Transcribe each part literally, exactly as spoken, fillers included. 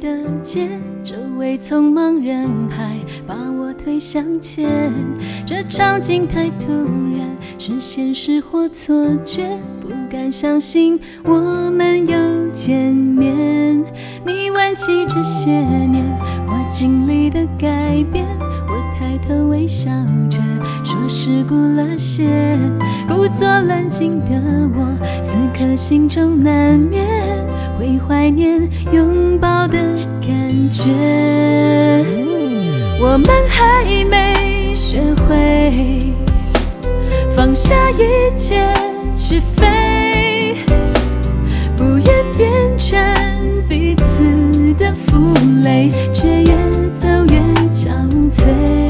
的街，周围匆忙人海把我推向前，这场景太突然，是现实或错觉，不敢相信我们又见面。你问起这些年我经历的改变，我抬头微笑着说世故了些，故作冷静的我此刻心中难免会怀念拥抱的感觉。我们还没学会放下一切去飞，不愿变成彼此的负累，却越走越憔悴。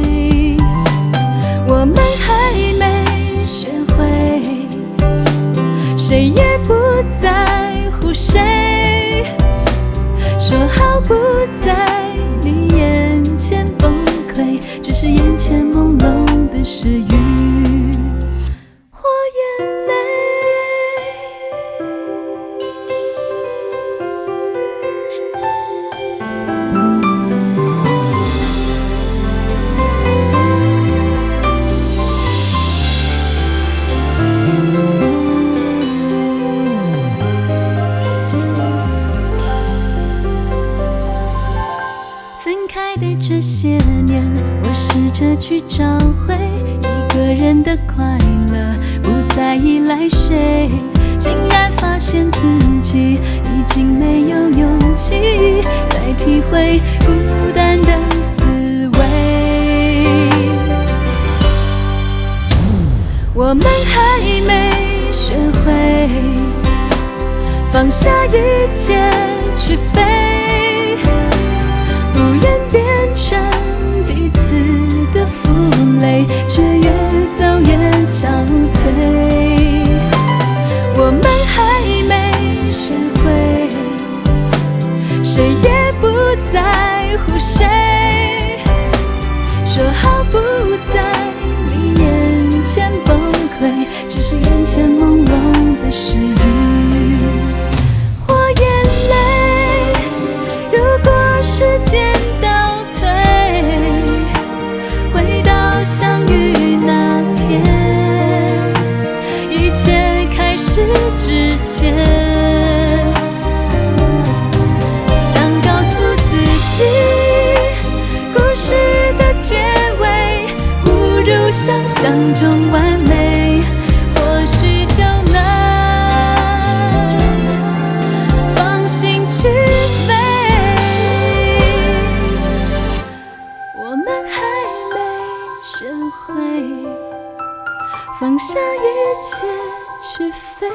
我们还没学会谁也不在乎谁，说好不在你眼前崩溃，只是眼前朦胧的是雨或眼泪。这些年我试着去找回一个人的快乐，不再依赖谁，竟然发现自己已经没有勇气再体会孤单的滋味。我们还没学会放下一切去飞，不愿变成彼此的负累，却越走越憔悴。我们还没学会谁也不在乎谁，说好不在你眼前崩溃，只是眼前朦胧的是雨或眼泪。如果时间相遇那天，一切开始之前，想告诉自己，故事的结尾不如想象中完美，或许就能放心去飞。我们还学会放下一切去飞，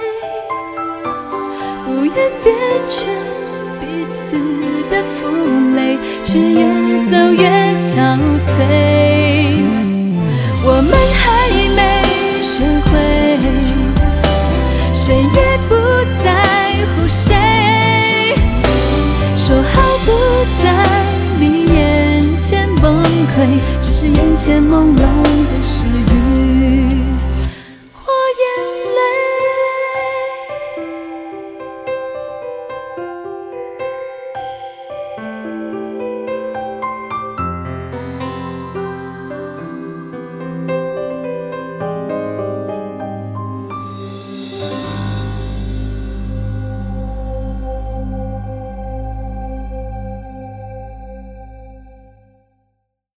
不愿变成彼此的负累，却越走越憔悴。我们还没学会谁也不在乎谁，说好不在你眼前崩溃，只是眼前朦胧